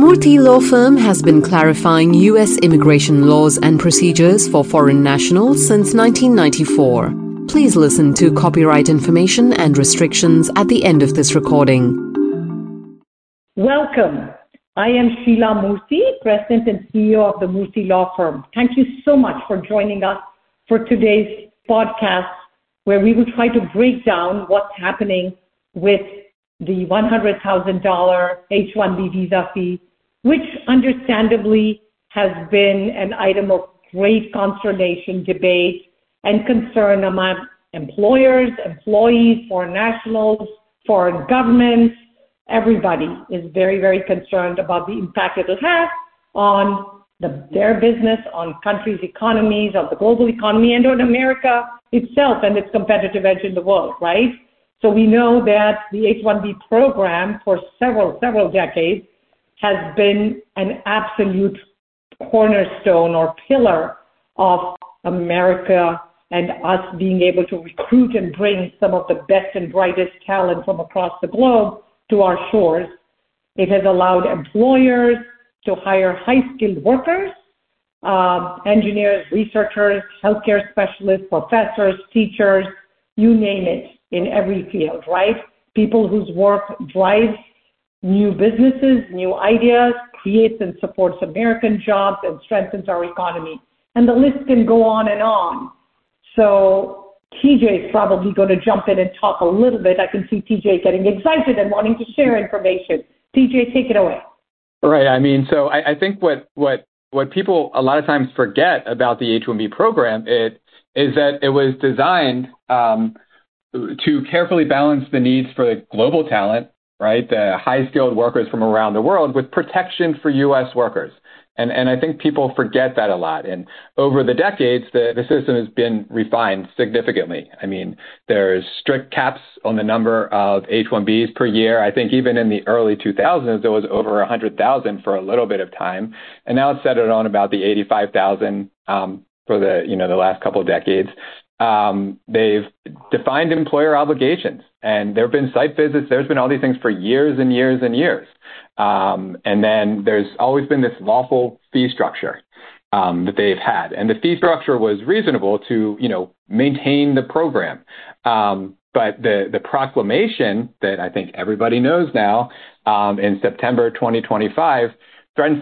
Murthy Law Firm has been clarifying U.S. immigration laws and procedures for foreign nationals since 1994. Please listen to copyright information and restrictions at the end of this recording. Welcome. I am Sheila Murthy, President and CEO of the Murthy Law Firm. Thank you so much for joining us for today's podcast, where we will try to break down what's happening with the $100,000 H-1B visa fee, which understandably has been an item of great consternation, debate, and concern among employers, employees, foreign nationals, foreign governments. Everybody is very, very concerned about the impact it will have on their business, on countries' economies, on the global economy, and on America itself and its competitive edge in the world, right? So we know that the H-1B program for several decades has been an absolute cornerstone or pillar of America and us being able to recruit and bring some of the best and brightest talent from across the globe to our shores. It has allowed employers to hire high-skilled workers, engineers, researchers, healthcare specialists, professors, teachers, you name it, in every field, right? People whose work drives new businesses, new ideas, creates and supports American jobs, and strengthens our economy. And the list can go on and on. So TJ is probably going to jump in and talk a little bit. I can see TJ getting excited and wanting to share information. TJ, take it away. Right. So I think what people a lot of times forget about the H-1B program is that it was designed to carefully balance the needs for the global talent, right, the high-skilled workers from around the world, with protection for U.S. workers. And I think people forget that a lot. And over the decades, the system has been refined significantly. There's strict caps on the number of H-1Bs per year. I think even in the early 2000s, there was over 100,000 for a little bit of time. And now it's settled on about the 85,000 for the last couple of decades. They've defined employer obligations, and there have been site visits. There's been all these things for years and years and years. And then there's always been this lawful fee structure that they've had. And the fee structure was reasonable to, maintain the program. But the proclamation that I think everybody knows now in September 2025 threatens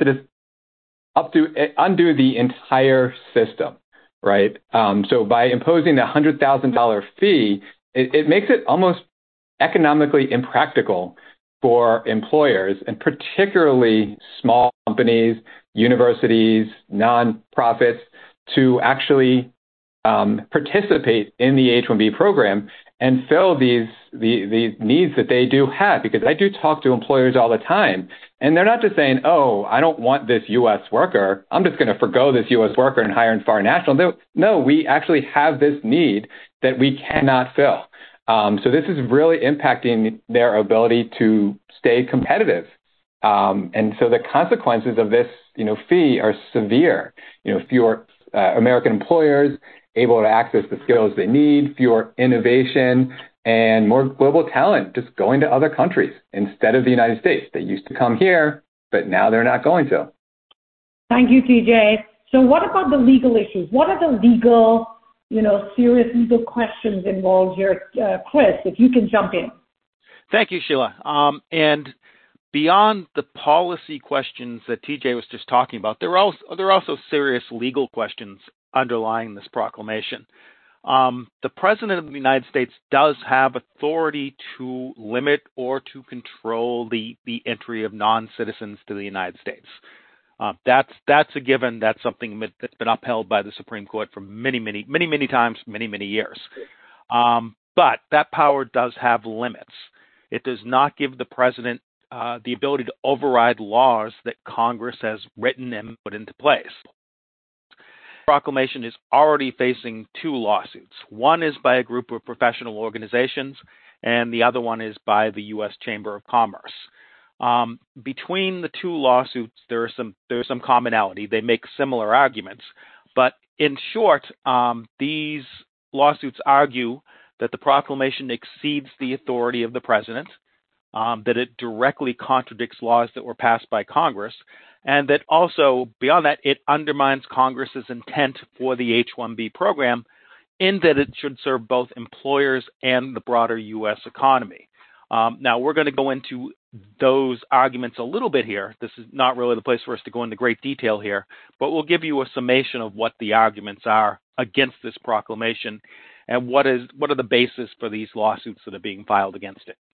to undo the entire system. Right. So by imposing the $100,000 fee, it makes it almost economically impractical for employers, and particularly small companies, universities, nonprofits, to actually participate in the H-1B program and fill these needs that they do have. Because I do talk to employers all the time, and they're not just saying, oh, I don't want this U.S. worker, I'm just going to forgo this U.S. worker and hire a foreign national. No, we actually have this need that we cannot fill. So this is really impacting their ability to stay competitive. And so the consequences of this, fee are severe. Fewer American employers able to access the skills they need, fewer innovation, and more global talent just going to other countries instead of the United States. They used to come here, but now they're not going to. Thank you, TJ. So what about the legal issues? What are the legal, serious legal questions involved here? Chris, if you can jump in. Thank you, Sheila. And beyond the policy questions that TJ was just talking about, there are also serious legal questions underlying this proclamation. The President of the United States does have authority to limit or to control the entry of non-citizens to the United States. That's a given. That's something that's been upheld by the Supreme Court for many times, many years. But that power does have limits. It does not give the President the ability to override laws that Congress has written and put into place. The proclamation is already facing two lawsuits. One is by a group of professional organizations, and the other one is by the U.S. Chamber of Commerce. Between the two lawsuits, there's some commonality. They make similar arguments, but in short, these lawsuits argue that the proclamation exceeds the authority of the President, that it directly contradicts laws that were passed by Congress, and that also, beyond that, it undermines Congress's intent for the H-1B program in that it should serve both employers and the broader U.S. economy. Now, we're going to go into those arguments a little bit here. This is not really the place for us to go into great detail here, but we'll give you a summation of what the arguments are against this proclamation and what are the basis for these lawsuits that are being filed against it.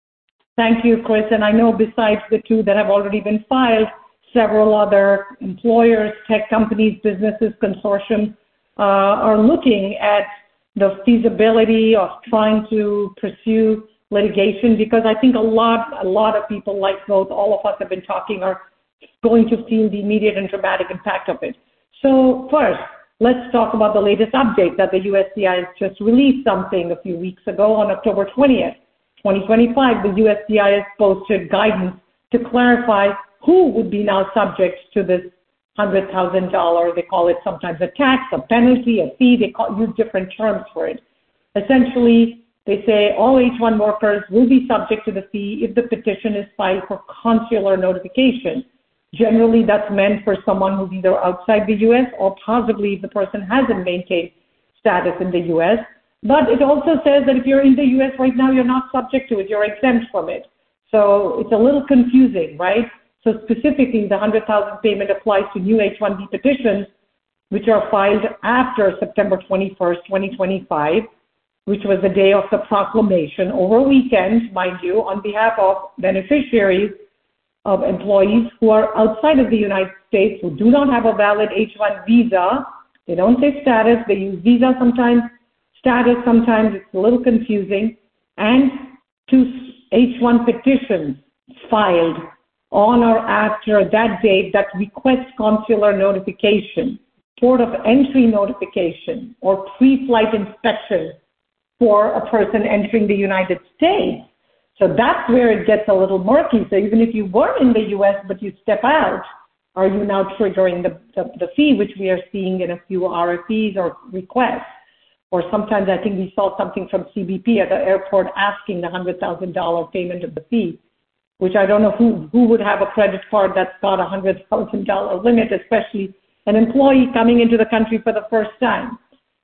Thank you, Chris. And I know besides the two that have already been filed, several other employers, tech companies, businesses, consortiums are looking at the feasibility of trying to pursue litigation, because I think a lot of people, like both all of us have been talking, are going to feel the immediate and dramatic impact of it. So first, let's talk about the latest update that the USCIS just released something a few weeks ago on October 20th, 2025. The USCIS posted guidance to clarify who would be now subject to this $100,000. They call it sometimes a tax, a penalty, a fee. They use different terms for it. Essentially, they say all H-1 workers will be subject to the fee if the petition is filed for consular notification. Generally, that's meant for someone who's either outside the U.S. or possibly if the person hasn't maintained status in the U.S. But it also says that if you're in the U.S. right now, you're not subject to it. You're exempt from it. So it's a little confusing, right? So specifically, the $100,000 payment applies to new H-1B petitions, which are filed after September 21st, 2025, which was the day of the proclamation, over a weekend, mind you, on behalf of beneficiaries of employees who are outside of the United States who do not have a valid H-1 visa. They don't say status. They use visa sometimes, status sometimes. It's a little confusing. And to H-1 petitions filed on or after that date that request consular notification, port of entry notification, or pre-flight inspection for a person entering the United States. So that's where it gets a little murky. So even if you were in the U.S. but you step out, are you now triggering the fee, which we are seeing in a few RFPs or requests? Or sometimes I think we saw something from CBP at the airport asking the $100,000 payment of the fee, which I don't know who would have a credit card that's got a $100,000 limit, especially an employee coming into the country for the first time.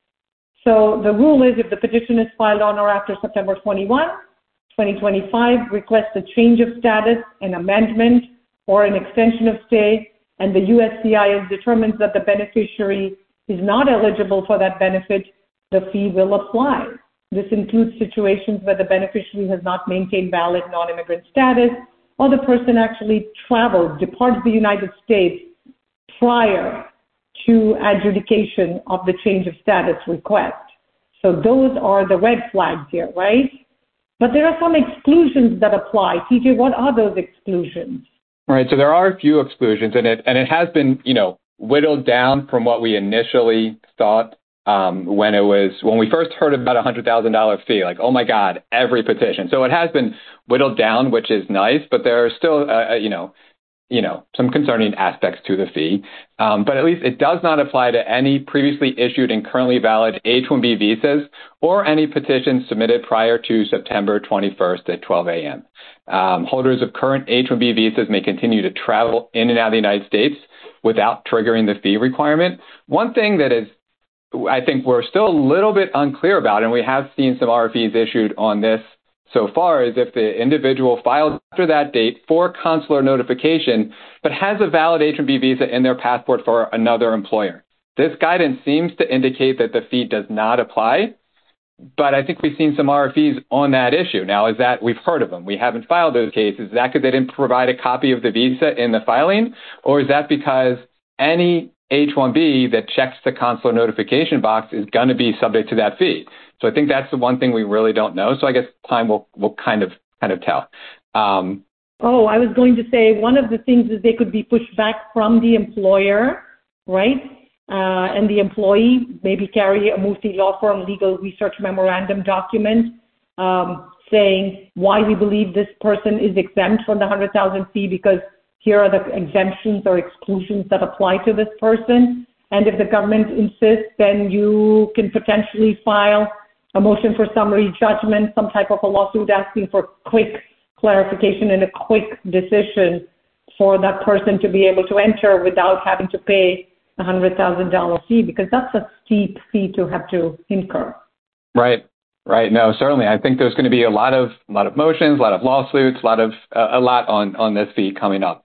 So the rule is if the petition is filed on or after September 21, 2025, request a change of status, an amendment, or an extension of stay, and the USCIS determines that the beneficiary is not eligible for that benefit, the fee will apply. This includes situations where the beneficiary has not maintained valid non-immigrant status, or the person actually departs the United States prior to adjudication of the change of status request. So those are the red flags here, right? But there are some exclusions that apply. TJ, what are those exclusions? All right, so there are a few exclusions, and it has been, whittled down from what we initially thought when we first heard about a $100,000 fee. Like, oh my God, every petition. So it has been whittled down, which is nice, but there are still, some concerning aspects to the fee. But at least it does not apply to any previously issued and currently valid H-1B visas or any petitions submitted prior to September 21st at 12 a.m. Holders of current H-1B visas may continue to travel in and out of the United States without triggering the fee requirement. One thing that is, I think we're still a little bit unclear about, and we have seen some RFEs issued on this so far, is if the individual filed after that date for consular notification, but has a valid H-1B visa in their passport for another employer. This guidance seems to indicate that the fee does not apply, but I think we've seen some RFEs on that issue. Now, is that we've heard of them? We haven't filed those cases. Is that because they didn't provide a copy of the visa in the filing, or is that because any H-1B that checks the consular notification box is going to be subject to that fee? So I think that's the one thing we really don't know. So I guess time will kind of tell. I was going to say one of the things is they could be pushed back from the employer, right? And the employee maybe carry a Murthy Law Firm legal research memorandum document saying why we believe this person is exempt from the $100,000 fee, because here are the exemptions or exclusions that apply to this person. And if the government insists, then you can potentially file a motion for summary judgment, some type of a lawsuit asking for quick clarification and a quick decision for that person to be able to enter without having to pay a $100,000 fee, because that's a steep fee to have to incur. Right. No, certainly. I think there's going to be a lot of motions, a lot of lawsuits, a lot on this fee coming up.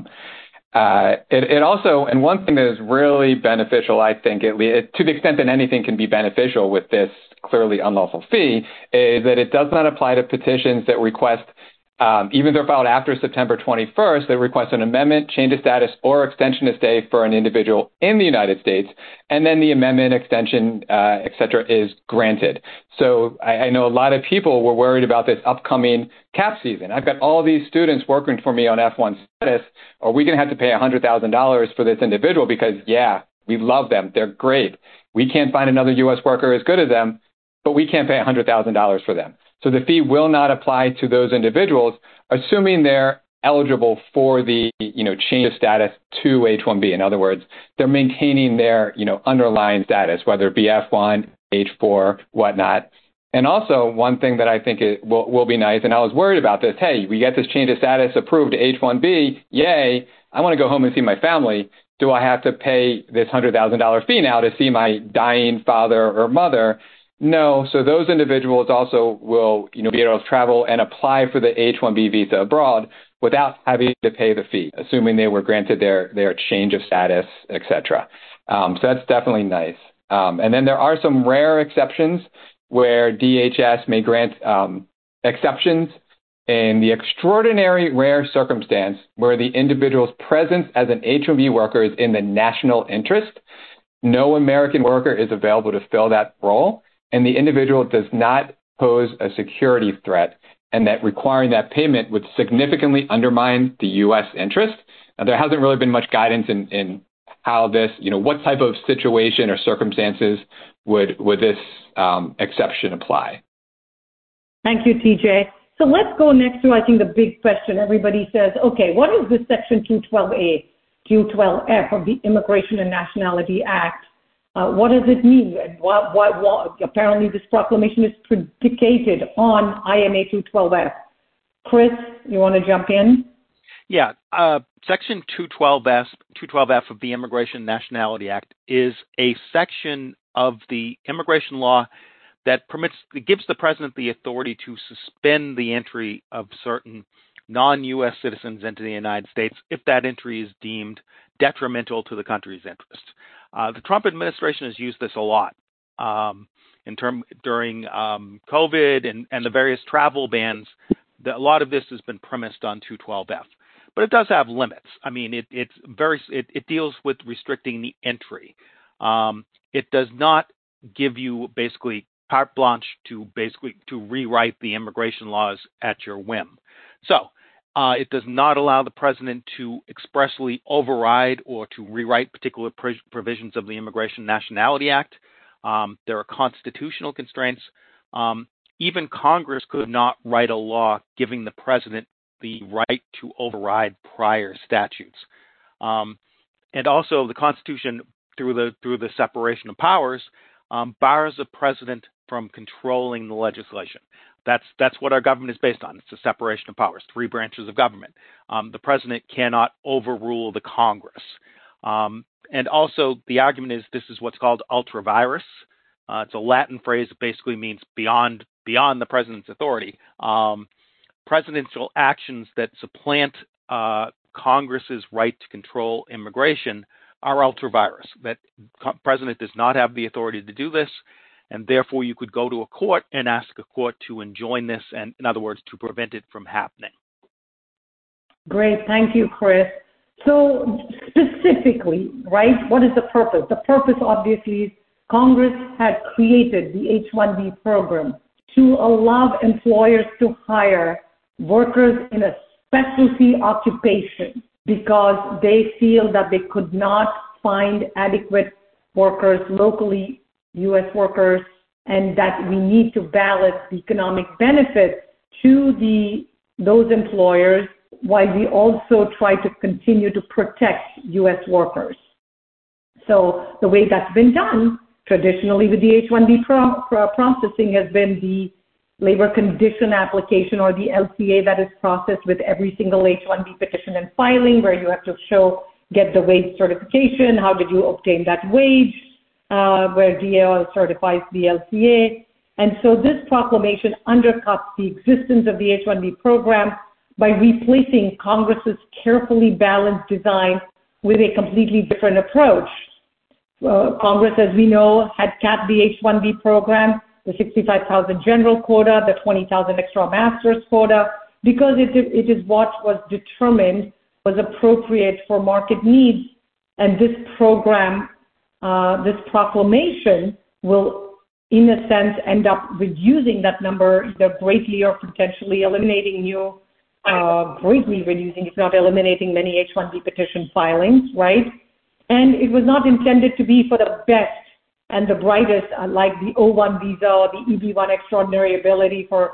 It also, and one thing that is really beneficial, I think, to the extent that anything can be beneficial with this clearly unlawful fee, is that it does not apply to petitions that request, even if they're filed after September 21st, that request an amendment, change of status, or extension of stay for an individual in the United States, and then the amendment, extension, et cetera, is granted. So I know a lot of people were worried about this upcoming CAP season. I've got all these students working for me on F1 status. Are we going to have to pay $100,000 for this individual? Because, yeah, we love them. They're great. We can't find another U.S. worker as good as them, but we can't pay $100,000 for them. So the fee will not apply to those individuals, assuming they're eligible for the, change of status to H-1B. In other words, they're maintaining their, underlying status, whether it be F1, H-4, whatnot. And also, one thing that I think will be nice, and I was worried about this, hey, we get this change of status approved to H-1B, yay, I want to go home and see my family. Do I have to pay this $100,000 fee now to see my dying father or mother? No. So those individuals also will, be able to travel and apply for the H-1B visa abroad without having to pay the fee, assuming they were granted their change of status, et cetera. So that's definitely nice. And then there are some rare exceptions where DHS may grant exceptions in the extraordinary rare circumstance where the individual's presence as an H-1B worker is in the national interest. No American worker is available to fill that role, and the individual does not pose a security threat, and that requiring that payment would significantly undermine the U.S. interest. Now, there hasn't really been much guidance in how this, what type of situation or circumstances would this exception apply. Thank you, TJ. So let's go next to, I think, the big question. Everybody says, okay, what is this Section 212A, 212F of the Immigration and Nationality Act? What does it mean? What apparently this proclamation is predicated on INA 212F. Chris, you want to jump in? Yeah. Section 212F of the Immigration and Nationality Act is a section of the immigration law that gives the president the authority to suspend the entry of certain non-U.S. citizens into the United States if that entry is deemed detrimental to the country's interest. The Trump administration has used this a lot during COVID and the various travel bans. A lot of this has been premised on 212F, but it does have limits. I mean, it deals with restricting the entry. It does not give you basically carte blanche to rewrite the immigration laws at your whim. So it does not allow the president to expressly override or to rewrite particular provisions of the Immigration and Nationality Act. There are constitutional constraints. Even Congress could not write a law giving the president the right to override prior statutes. And also the Constitution, through the separation of powers, bars a president from controlling the legislation. That's what our government is based on. It's the separation of powers, 3 branches of government. The president cannot overrule the Congress. And also the argument is this is what's called ultra vires. It's a Latin phrase that basically means beyond the president's authority. Presidential actions that supplant Congress's right to control immigration are ultra vires. That president does not have the authority to do this, and therefore you could go to a court and ask a court to enjoin this, and in other words, to prevent it from happening. Great. Thank you, Chris. So specifically, right, what is the purpose? The purpose, obviously, is Congress had created the H-1B program to allow employers to hire workers in a specialty occupation because they feel that they could not find adequate workers locally, U.S. workers, and that we need to balance the economic benefits to those employers while we also try to continue to protect U.S. workers. So the way that's been done traditionally with the H-1B processing has been the labor condition application, or the LCA, that is processed with every single H-1B petition and filing, where you have to get the wage certification. How did you obtain that wage? Where DAL certifies the LCA. And so this proclamation undercuts the existence of the H-1B program by replacing Congress's carefully balanced design with a completely different approach. Congress, as we know, had capped the H-1B program, the 65,000 general quota, the 20,000 extra master's quota, because it is what was determined was appropriate for market needs. And this program, this proclamation will, in a sense, end up reducing that number, either greatly or potentially eliminating greatly reducing, if not eliminating, many H-1B petition filings, right? And it was not intended to be for the best and the brightest, like the O-1 visa or the EB-1 extraordinary ability for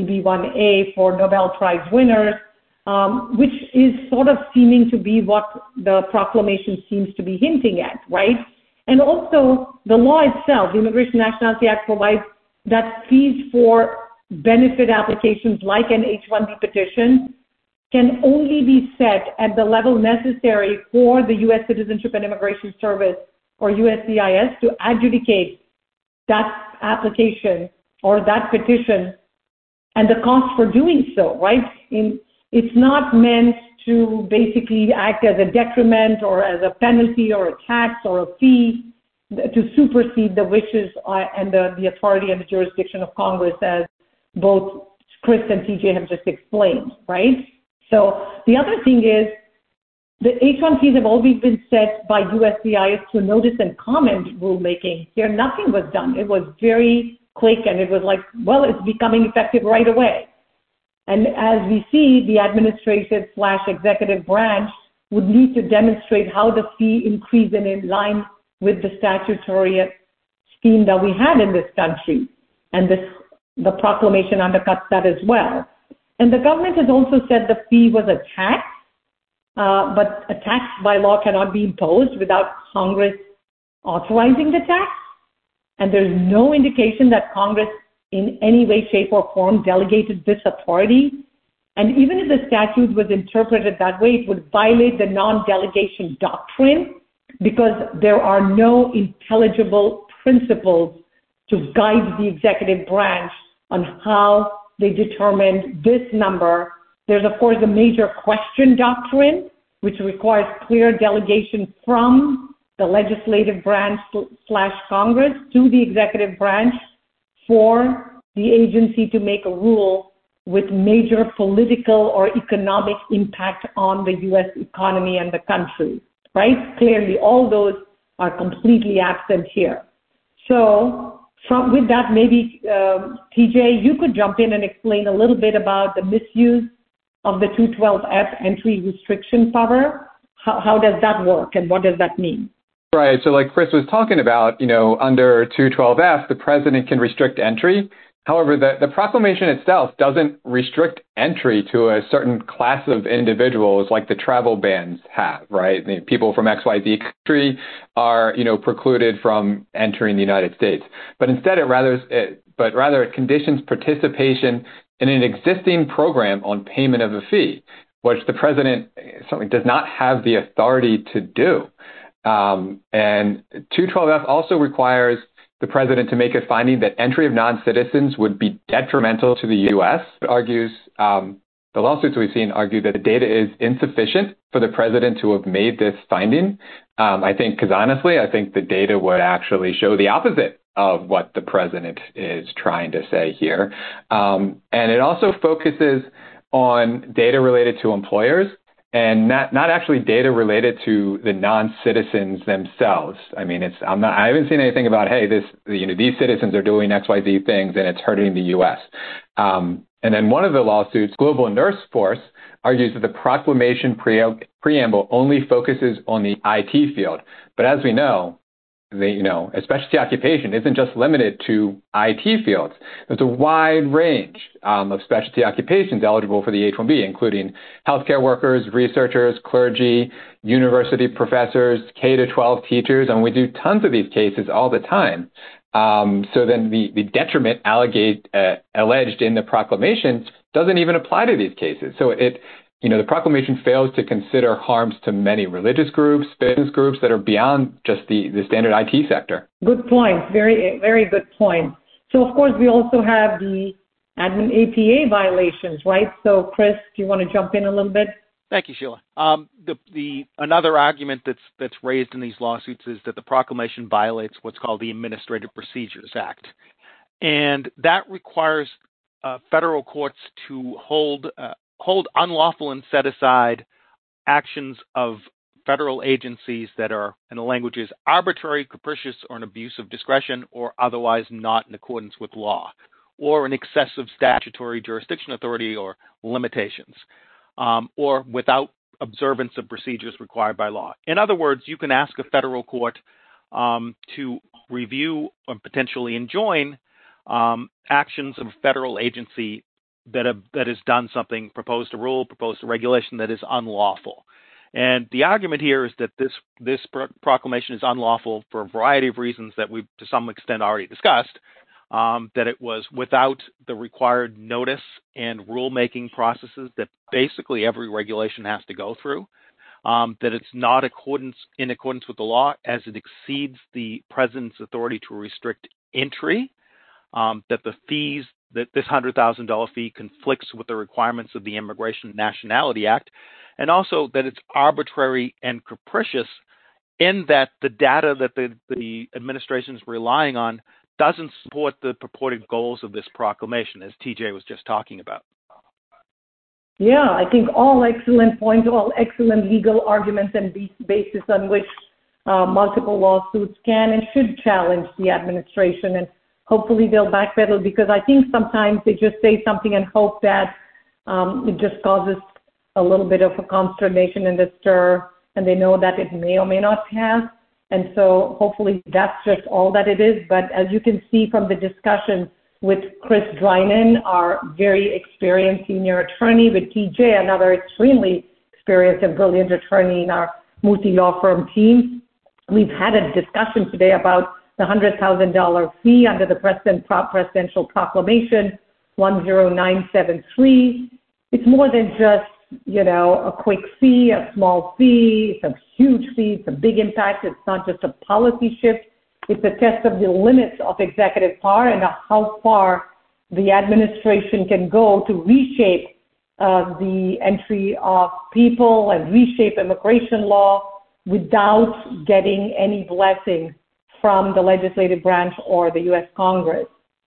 EB-1A for Nobel Prize winners, which is sort of seeming to be what the proclamation seems to be hinting at, right? And also, the law itself, the Immigration Nationality Act, provides that fees for benefit applications like an H-1B petition can only be set at the level necessary for the U.S. Citizenship and Immigration Service, or USCIS, to adjudicate that application or that petition and the cost for doing so, right? It's not meant to basically act as a detriment or as a penalty or a tax or a fee to supersede the wishes and the authority and the jurisdiction of Congress, as both Chris and TJ have just explained, right? So the other thing is, the H-1 fees have always been set by USCIS through notice and comment rulemaking. Here, nothing was done. It was very quick, and it was like, well, it's becoming effective right away. And as we see, the administrative/executive branch would need to demonstrate how the fee increase in line with the statutory scheme that we had in this country. And the proclamation undercuts that as well. And the government has also said the fee was a tax, but a tax by law cannot be imposed without Congress authorizing the tax. And there's no indication that Congress in any way, shape, or form delegated this authority. And even if the statute was interpreted that way, it would violate the non-delegation doctrine, because there are no intelligible principles to guide the executive branch on how they determined this number. There's, of course, the major question doctrine, which requires clear delegation from the legislative branch / Congress to the executive branch for the agency to make a rule with major political or economic impact on the U.S. economy and the country, right? Clearly, all those are completely absent here. So with that, maybe, TJ, you could jump in and explain a little bit about the misuse of the 212F entry restriction power. How does that work, and what does that mean? Right. So like Chris was talking about, under 212F, the president can restrict entry. However, the proclamation itself doesn't restrict entry to a certain class of individuals like the travel bans have, right? People from XYZ country are, precluded from entering the United States. But instead, it conditions participation in an existing program on payment of a fee, which the president certainly does not have the authority to do. And 212F also requires the president to make a finding that entry of non-citizens would be detrimental to the U.S. It argues, the lawsuits we've seen argue that the data is insufficient for the president to have made this finding. Because honestly, I think the data would actually show the opposite of what the president is trying to say here. And it also focuses on data related to employers, and not actually data related to the non-citizens themselves. I haven't seen anything about, hey, these citizens are doing XYZ things and it's hurting the U.S. And then one of the lawsuits, Global Nurse Force, argues that the proclamation preamble only focuses on the IT field. But as we know, a specialty occupation isn't just limited to IT fields. There's a wide range of specialty occupations eligible for the H-1B, including healthcare workers, researchers, clergy, university professors, K-12 teachers, and we do tons of these cases all the time. So then the detriment alleged in the proclamation doesn't even apply to these cases. So the proclamation fails to consider harms to many religious groups, business groups that are beyond just the standard IT sector. Good point. Very, very good point. So, of course, we also have the admin APA violations, right? So, Chris, do you want to jump in a little bit? Thank you, Sheila. Another argument that's raised in these lawsuits is that the proclamation violates what's called the Administrative Procedures Act, and that requires federal courts to hold unlawful and set aside actions of federal agencies that are, in the language is, arbitrary, capricious, or an abuse of discretion, or otherwise not in accordance with law, or an excessive statutory jurisdiction authority or limitations, or without observance of procedures required by law. In other words, you can ask a federal court to review or potentially enjoin actions of a federal agency that has done something, proposed a rule, proposed a regulation that is unlawful. And the argument here is that this proclamation is unlawful for a variety of reasons that we've to some extent already discussed, that it was without the required notice and rulemaking processes that basically every regulation has to go through, that it's not in accordance with the law as it exceeds the president's authority to restrict entry, that the fees, that this $100,000 fee conflicts with the requirements of the Immigration and Nationality Act, and also that it's arbitrary and capricious in that the data that the administration is relying on doesn't support the purported goals of this proclamation, as TJ was just talking about. Yeah, I think all excellent points, all excellent legal arguments and basis on which multiple lawsuits can and should challenge the administration, and hopefully they'll backpedal, because I think sometimes they just say something and hope that it just causes a little bit of a consternation and a stir, and they know that it may or may not pass. And so hopefully that's just all that it is. But as you can see from the discussion with Chris Drinan, our very experienced senior attorney, with TJ, another extremely experienced and brilliant attorney in our Murthy Law Firm team, we've had a discussion today about the $100,000 fee under the Presidential Proclamation 10973. It's more than just, a quick fee, a small fee. It's a huge fee. It's a big impact. It's not just a policy shift. It's a test of the limits of executive power and how far the administration can go to reshape the entry of people and reshape immigration law without getting any blessing from the legislative branch or the U.S. Congress.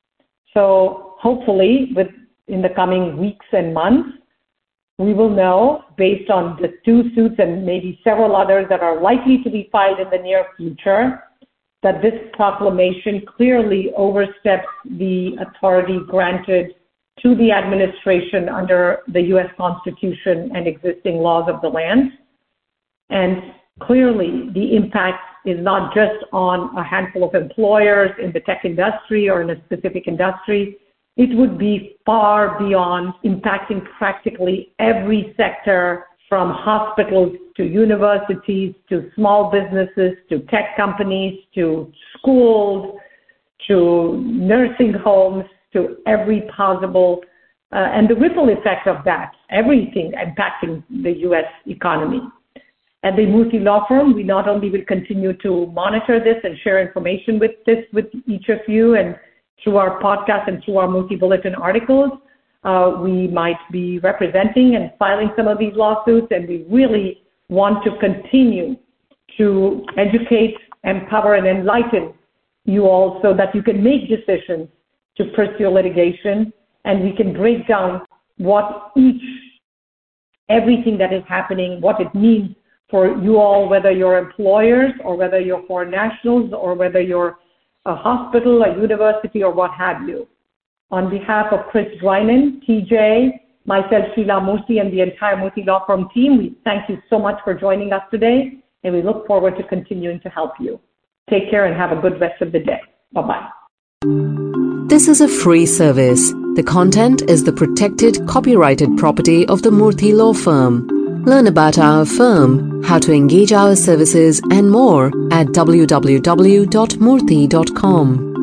So hopefully, in the coming weeks and months, we will know, based on the two suits and maybe several others that are likely to be filed in the near future, that this proclamation clearly oversteps the authority granted to the administration under the U.S. Constitution and existing laws of the land. And clearly, the impact is not just on a handful of employers in the tech industry or in a specific industry. It would be far beyond impacting practically every sector, from hospitals to universities to small businesses to tech companies to schools to nursing homes, to every possible, and the ripple effect of that, everything impacting the U.S. economy. At the Murthy Law Firm, we not only will continue to monitor this and share information with each of you, and through our podcast and through our Murthy Bulletin articles, we might be representing and filing some of these lawsuits, and we really want to continue to educate, empower, and enlighten you all so that you can make decisions to pursue litigation, and we can break down what everything that is happening, what it means for you all, whether you're employers or whether you're foreign nationals or whether you're a hospital, a university, or what have you. On behalf of Chris Drinan, TJ, myself, Sheila Murthy, and the entire Murthy Law Firm team, we thank you so much for joining us today, and we look forward to continuing to help you. Take care and have a good rest of the day. Bye-bye. This is a free service. The content is the protected copyrighted property of the Murthy Law Firm. Learn about our firm, how to engage our services, and more at www.murthy.com.